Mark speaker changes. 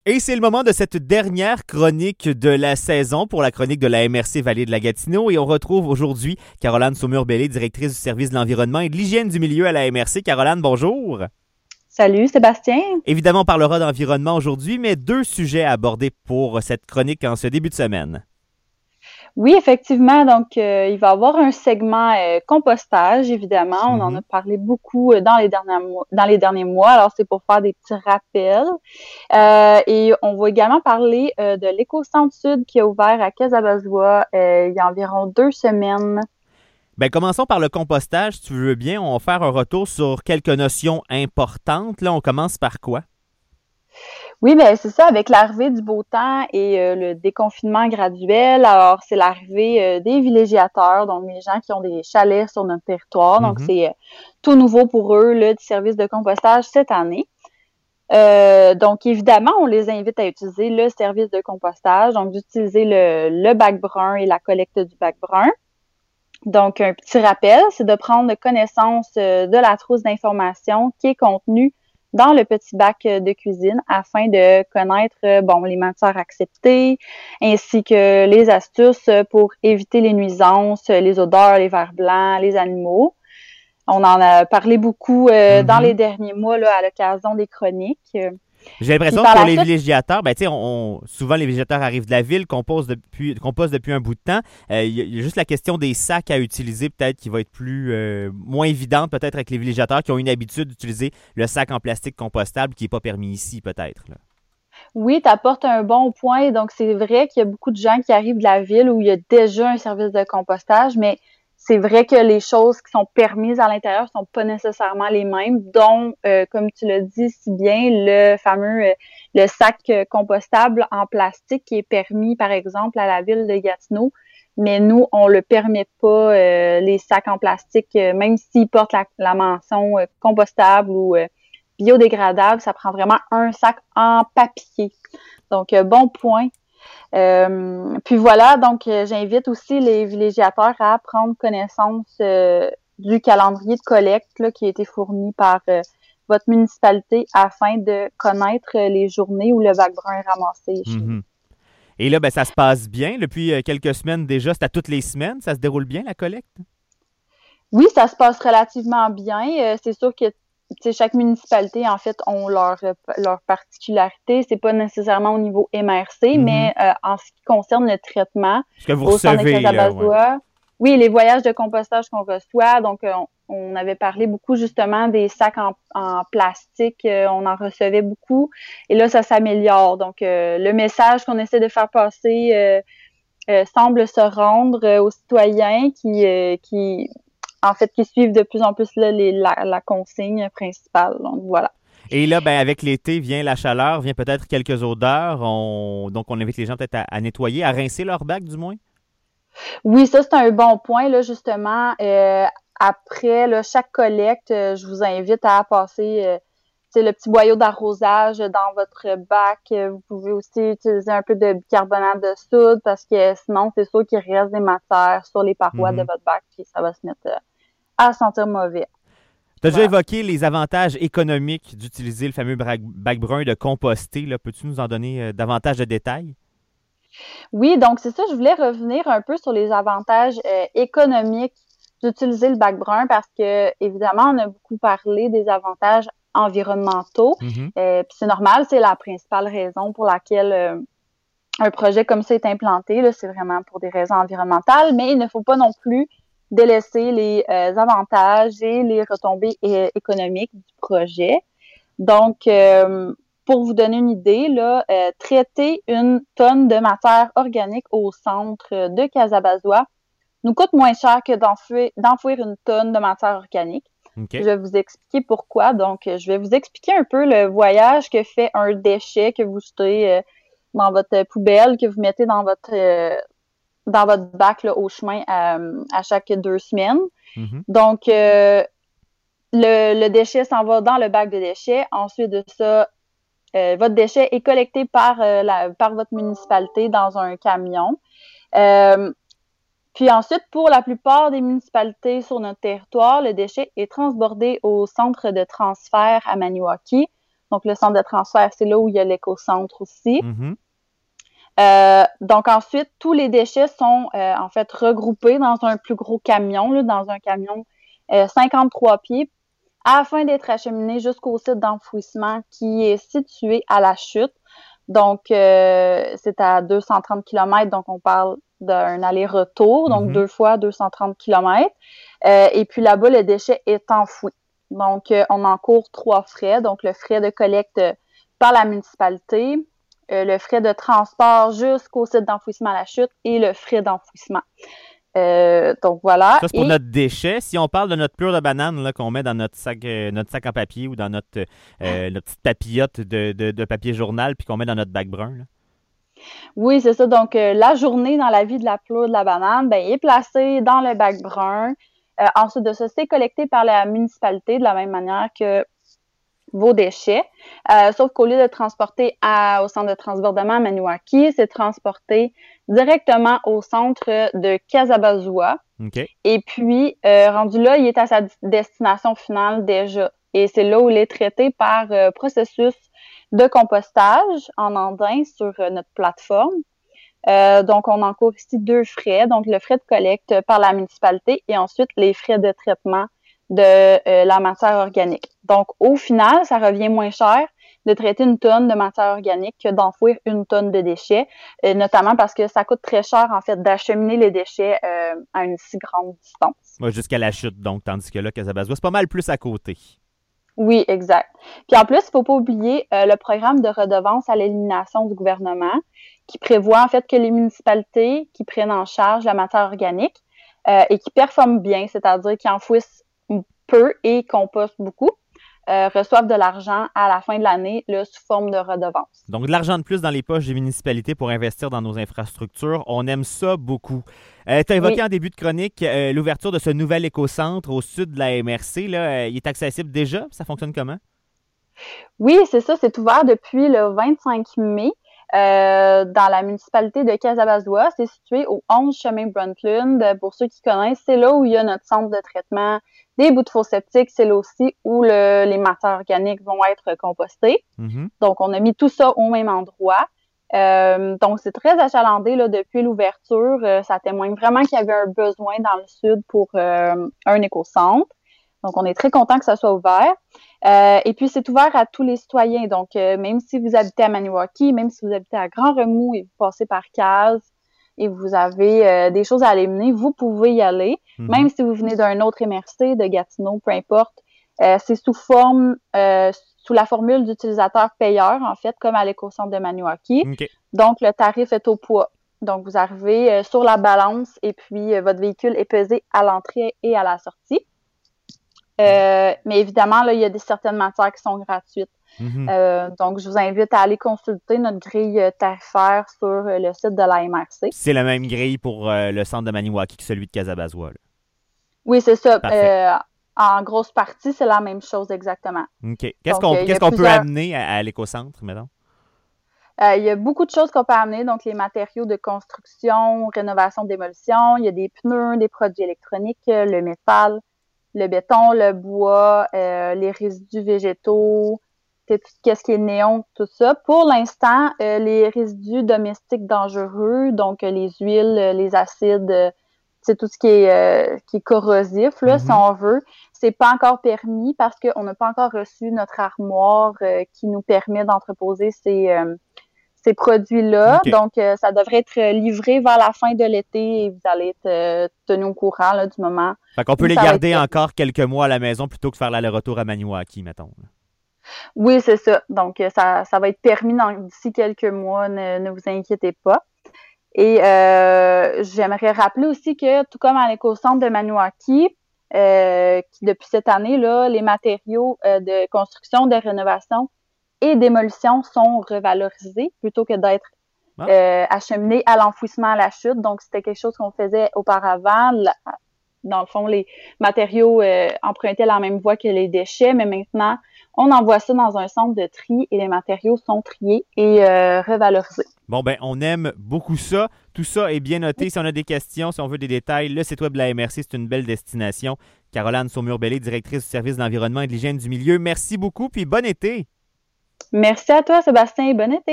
Speaker 1: Et c'est le moment de cette dernière chronique de la saison pour la chronique de la MRC Vallée de la Gatineau. Et on retrouve aujourd'hui Caroline Saumur-Bellé, directrice du service de l'environnement et de l'hygiène du milieu à la MRC. Caroline, bonjour.
Speaker 2: Salut Sébastien.
Speaker 1: Évidemment, on parlera d'environnement aujourd'hui, mais deux sujets à aborder pour cette chronique en ce début de semaine.
Speaker 2: Oui, effectivement, donc il va y avoir un segment compostage, évidemment. On en a parlé beaucoup dans les derniers mois. Alors, c'est pour faire des petits rappels. Et on va également parler de l'Éco-Centre Sud qui a ouvert à Casabazua il y a environ 2 semaines.
Speaker 1: Ben, commençons par le compostage, si tu veux bien. On va faire un retour sur quelques notions importantes. Là, on commence par quoi?
Speaker 2: Oui, ben c'est ça, avec l'arrivée du beau temps et le déconfinement graduel, alors c'est l'arrivée des villégiateurs, donc les gens qui ont des chalets sur notre territoire. Donc,
Speaker 1: Mhm.
Speaker 2: c'est tout nouveau pour eux, le service de compostage cette année. Donc, évidemment, on les invite à utiliser le service de compostage, donc d'utiliser le bac brun et la collecte du bac brun. Donc, un petit rappel, c'est de prendre connaissance de la trousse d'informations qui est contenue dans le petit bac de cuisine afin de connaître les matières acceptées ainsi que les astuces pour éviter les nuisances, les odeurs, les vers blancs, les animaux. On en a parlé beaucoup dans les
Speaker 1: Mhm.
Speaker 2: derniers mois là, à l'occasion des chroniques.
Speaker 1: J'ai
Speaker 2: Puis
Speaker 1: l'impression que
Speaker 2: par
Speaker 1: pour
Speaker 2: la
Speaker 1: les
Speaker 2: suite,
Speaker 1: villégiateurs, ben, tu sais, souvent les villégiateurs arrivent de la ville, composent depuis un bout de temps. Il y a juste la question des sacs à utiliser, peut-être, qui va être moins évidente, peut-être, avec les villégiateurs qui ont une habitude d'utiliser le sac en plastique compostable qui n'est pas permis ici, peut-être, là.
Speaker 2: oui, tu apportes un bon point. Donc, c'est vrai qu'il y a beaucoup de gens qui arrivent de la ville où il y a déjà un service de compostage, mais c'est vrai que les choses qui sont permises à l'intérieur sont pas nécessairement les mêmes, dont, comme tu l'as dit si bien, le fameux le sac compostable en plastique qui est permis, par exemple, à la ville de Gatineau. Mais nous, on le permet pas, les sacs en plastique, même s'ils portent la mention compostable ou biodégradable, ça prend vraiment un sac en papier. Donc, bon point. Puis voilà, donc j'invite aussi les villégiateurs à prendre connaissance du calendrier de collecte là, qui a été fourni par votre municipalité afin de connaître les journées où le bac brun est ramassé chez vous.
Speaker 1: Mhm. Et là, ben, ça se passe bien. Depuis quelques semaines déjà, c'est à toutes les semaines. Ça se déroule bien, la collecte?
Speaker 2: Oui, ça se passe relativement bien. C'est sûr que chaque municipalité, en fait, ont leur particularité. C'est pas nécessairement au niveau MRC,
Speaker 1: Mhm.
Speaker 2: mais en ce qui concerne le traitement
Speaker 1: Ce que vous
Speaker 2: au centre de
Speaker 1: recevez, là, ouais.
Speaker 2: Casabazois, oui, les voyages de compostage qu'on reçoit. Donc, on avait parlé beaucoup justement des sacs en plastique. On en recevait beaucoup. Et là, ça s'améliore. Donc, le message qu'on essaie de faire passer semble se rendre aux citoyens qui suivent de plus en plus là, la consigne principale. Donc, voilà.
Speaker 1: Et là, ben, avec l'été vient la chaleur, vient peut-être quelques odeurs. Donc, on invite les gens peut-être à nettoyer, à rincer leur bac, du moins.
Speaker 2: Oui, ça, c'est un bon point, là, justement. Après, là, chaque collecte, je vous invite à passer le petit boyau d'arrosage dans votre bac. Vous pouvez aussi utiliser un peu de bicarbonate de soude parce que sinon, c'est sûr qu'il reste des matières sur les parois de
Speaker 1: Mhm.
Speaker 2: votre bac puis ça va se mettre à sentir mauvais.
Speaker 1: Tu as déjà
Speaker 2: Voilà.
Speaker 1: évoqué les avantages économiques d'utiliser le fameux bac brun de composter. Là. Peux-tu nous en donner davantage de détails?
Speaker 2: Oui, donc c'est ça, je voulais revenir un peu sur les avantages économiques d'utiliser le bac brun parce que, évidemment, on a beaucoup parlé des avantages environnementaux.
Speaker 1: Mhm.
Speaker 2: Puis c'est normal, c'est la principale raison pour laquelle un projet comme ça est implanté. Là, c'est vraiment pour des raisons environnementales, mais il ne faut pas non plus délaisser les avantages et les retombées économiques du projet. Donc, pour vous donner une idée, là, traiter une tonne de matière organique au centre de Casabazua nous coûte moins cher que d'enfouir une tonne de matière organique.
Speaker 1: OK.
Speaker 2: Je vais vous expliquer pourquoi. Donc, je vais vous expliquer un peu le voyage que fait un déchet que vous jetez dans votre poubelle, que vous mettez dans votre bac là, au chemin à chaque 2 semaines.
Speaker 1: Mhm.
Speaker 2: Donc, le déchet s'en va dans le bac de déchets. Ensuite de ça, votre déchet est collecté par votre municipalité dans un camion. Euh, Puis ensuite, pour la plupart des municipalités sur notre territoire, le déchet est transbordé au centre de transfert à Maniwaki Donc, le centre de transfert, c'est là où il y a l'éco-centre aussi.
Speaker 1: Mhm.
Speaker 2: Donc, ensuite, tous les déchets sont en fait regroupés dans un plus gros camion, là, dans un camion 53 pieds, afin d'être acheminés jusqu'au site d'enfouissement qui est situé à la chute. Donc, c'est à 230 km, donc on parle d'un aller-retour, donc 2 fois 230 km. Et puis là-bas, le déchet est enfoui. Donc, on encourt 3 frais. Donc, le frais de collecte par la municipalité, le frais de transport jusqu'au site d'enfouissement à la chute et le frais d'enfouissement. Donc voilà.
Speaker 1: Ça, c'est pour notre déchet. Si on parle de notre plure de banane là, qu'on met dans notre sac en papier ou dans notre petite papillote de papier journal puis qu'on met dans notre bac brun. Là.
Speaker 2: Oui, c'est ça. Donc, la journée dans la vie de la plure de la banane, ben, il est placé dans le bac brun. Ensuite de ça, c'est collecté par la municipalité de la même manière que vos déchets. Sauf qu'au lieu de transporter au centre de transbordement à Maniwaki, c'est transporté directement au centre de Casabazua.
Speaker 1: Okay.
Speaker 2: Et puis, rendu là, il est à sa destination finale déjà. Et c'est là où il est traité par processus de compostage en andin sur notre plateforme. Donc, on encourt ici 2 frais. Donc, le frais de collecte par la municipalité et ensuite les frais de traitement de la matière organique. Donc, au final, ça revient moins cher de traiter une tonne de matière organique que d'enfouir une tonne de déchets, notamment parce que ça coûte très cher, en fait, d'acheminer les déchets à une si grande distance.
Speaker 1: Ouais, jusqu'à la chute, donc, tandis que là, Casabazua, c'est pas mal plus à côté.
Speaker 2: Oui, exact. Puis en plus, il ne faut pas oublier le programme de redevance à l'élimination du gouvernement qui prévoit en fait que les municipalités qui prennent en charge la matière organique et qui performent bien, c'est-à-dire qui enfouissent peu et compostent beaucoup, reçoivent de l'argent à la fin de l'année là, sous forme de redevance.
Speaker 1: Donc, de l'argent de plus dans les poches des municipalités pour investir dans nos infrastructures. On aime ça beaucoup. Tu as évoqué en début de chronique l'ouverture de ce nouvel écocentre au sud de la MRC. Là, il est accessible déjà? Ça fonctionne comment?
Speaker 2: Oui, c'est ça. C'est ouvert depuis le 25 mai. Dans la municipalité de Casabazua. C'est situé au 11 chemin Brundtland. Pour ceux qui connaissent, c'est là où il y a notre centre de traitement des bouts de faux septiques. C'est là aussi où les matières organiques vont être compostées. Mm-hmm. Donc, on a mis tout ça au même endroit. Donc, c'est très achalandé là, depuis l'ouverture. Ça témoigne vraiment qu'il y avait un besoin dans le sud pour un écocentre. Donc, on est très content que ça soit ouvert. Et puis, c'est ouvert à tous les citoyens. Donc, même si vous habitez à Maniwaki, même si vous habitez à Grand-Remous et vous passez par Caz et vous avez des choses à aller mener, vous pouvez y aller. Mm-hmm. Même si vous venez d'un autre MRC, de Gatineau, peu importe. C'est sous la formule d'utilisateur payeur, en fait, comme à l'écocentre de Maniwaki. Okay. Donc, le tarif est au poids. Donc, vous arrivez sur la balance et puis votre véhicule est pesé à l'entrée et à la sortie. Mais évidemment, là, il y a certaines matières qui sont gratuites. Mm-hmm. Donc, je vous invite à aller consulter notre grille tarifaire sur le site de la MRC.
Speaker 1: C'est la même grille pour le centre de Maniwaki que celui de Casabazua. Là.
Speaker 2: Oui, c'est ça. En grosse partie, c'est la même chose exactement.
Speaker 1: OK. Qu'est-ce qu'on peut amener à l'écocentre, mettons?
Speaker 2: Il y a beaucoup de choses qu'on peut amener, donc les matériaux de construction, rénovation, démolition. Il y a des pneus, des produits électroniques, le métal, le béton, le bois, les résidus végétaux, tout ce qui est néon, tout ça. Pour l'instant, les résidus domestiques dangereux, donc les huiles, les acides, c'est tout ce qui est corrosif, là, si on veut. C'est pas encore permis parce qu'on n'a pas encore reçu notre armoire qui nous permet d'entreposer ces produits-là. Okay. Donc, ça devrait être livré vers la fin de l'été et vous allez être tenu au courant là, du moment.
Speaker 1: Fait qu'on peut les garder encore quelques mois à la maison plutôt que de faire l'aller-retour à Maniwaki, mettons.
Speaker 2: Oui, c'est ça. Donc, ça va être permis d'ici quelques mois. Ne vous inquiétez pas. Et j'aimerais rappeler aussi que, tout comme à l'écocentre de Maniwaki, qui depuis cette année, là, les matériaux de construction, de rénovation et démolition sont revalorisés plutôt que d'être acheminés à l'enfouissement à la chute. Donc, c'était quelque chose qu'on faisait auparavant. Dans le fond, les matériaux empruntaient la même voie que les déchets, mais maintenant, on envoie ça dans un centre de tri et les matériaux sont triés et revalorisés.
Speaker 1: Bon, ben, on aime beaucoup ça. Tout ça est bien noté. Si on a des questions, si on veut des détails, le site web de la MRC, c'est une belle destination. Caroline Saumur-Bellé, directrice du service de l'environnement et de l'hygiène du milieu. Merci beaucoup, puis bon été!
Speaker 2: Merci à toi, Sébastien, et bon été.